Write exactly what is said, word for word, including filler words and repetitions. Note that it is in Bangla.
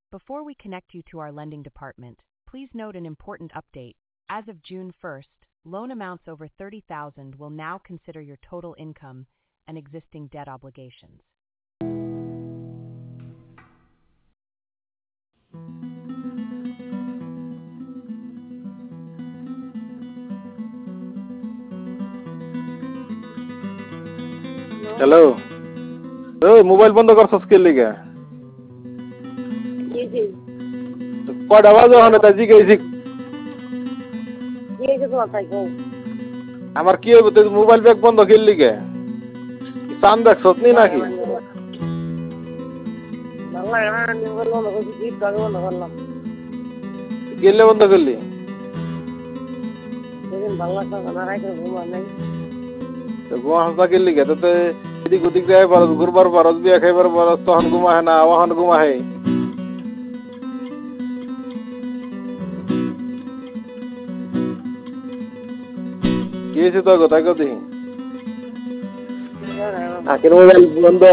Before we connect you to our lending department, please note an important update. As of June first, loan amounts over thirty thousand will now consider your total income and existing debt obligations. Hello, ওই মোবাইল বন্ধ করছস কে লিগা? জি জি কয়টা বাজে ওখানে তাই জিজ্ঞেসি? জি জি তোমার তাই কও। আমার কি হইব তুই মোবাইল ব্যাগ বন্ধ কে লিগা? চান দেখছস নি নাকি? বাংলা গান নিবল বন্ধ করছি, গীত গান বন্ধ করলাম। গেলে বন্ধ করলি? সেদিন বাংলা গান রাইতে ঘুমা নাই। তো গোয়া হাসা কে লিগা? তো এদিক ওদিক যায় পারস, ঘুরবার পারস, বিয়া খাইবার পারস, তখন ঘুমাহে না, ওখান ঘুমাহে। কি হয়েছে তোর কথা কদি? আখের মোবাইল বন্ধ